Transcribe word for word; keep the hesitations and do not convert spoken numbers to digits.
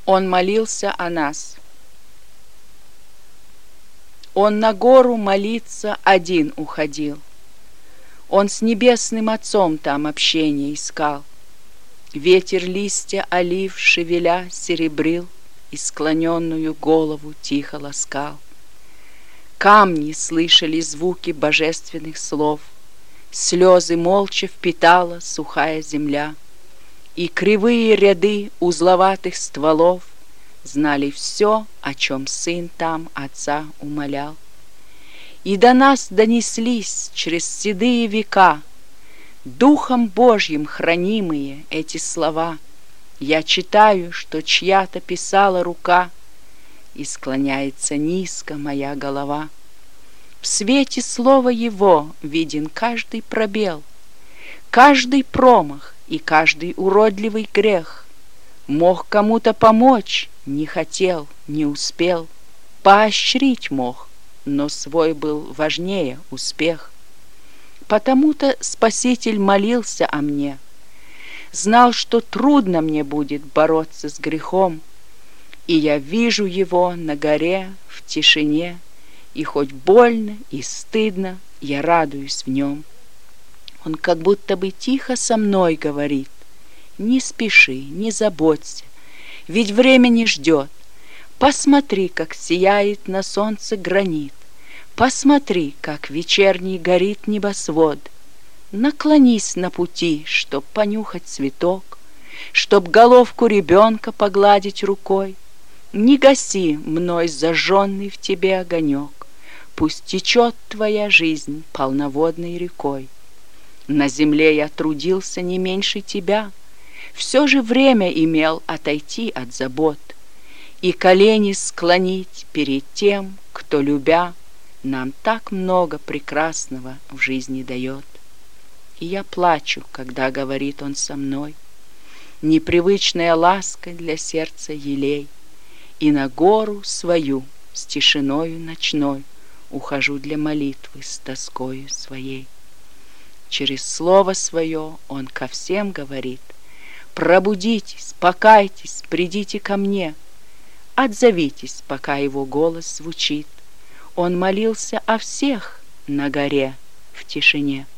Он молился о нас. Он на гору молиться один уходил. Он с небесным Отцом там общение искал. Ветер листья олив шевеля серебрил и склоненную голову тихо ласкал. Камни слышали звуки божественных слов, слезы молча впитала сухая земля, и кривые ряды узловатых стволов знали все, о чем сын там отца умолял. И до нас донеслись через седые века Духом Божьим хранимые эти слова. Я читаю, что чья-то писала рука, и склоняется низко моя голова. В свете слова его виден каждый пробел, каждый промах и каждый уродливый грех. Мог кому-то помочь, не хотел, не успел, поощрить мог, но свой был важнее успех. Потому-то Спаситель молился о мне, знал, что трудно мне будет бороться с грехом, и я вижу его на горе в тишине, и хоть больно и стыдно, я радуюсь в нем. Он как будто бы тихо со мной говорит: не спеши, не заботься, ведь время не ждет. Посмотри, как сияет на солнце гранит, посмотри, как вечерний горит небосвод. Наклонись на пути, чтоб понюхать цветок, чтоб головку ребенка погладить рукой. Не гаси мной зажженный в тебе огонек, пусть течет твоя жизнь полноводной рекой. На земле я трудился не меньше тебя, все же время имел отойти от забот и колени склонить перед тем, кто, любя, нам так много прекрасного в жизни дает. И я плачу, когда говорит он со мной, непривычная ласка для сердца елей, и на гору свою с тишиною ночной ухожу для молитвы с тоскою своей. Через слово свое он ко всем говорит: пробудитесь, покайтесь, придите ко мне. Отзовитесь, пока его голос звучит. Он молился о всех на горе в тишине.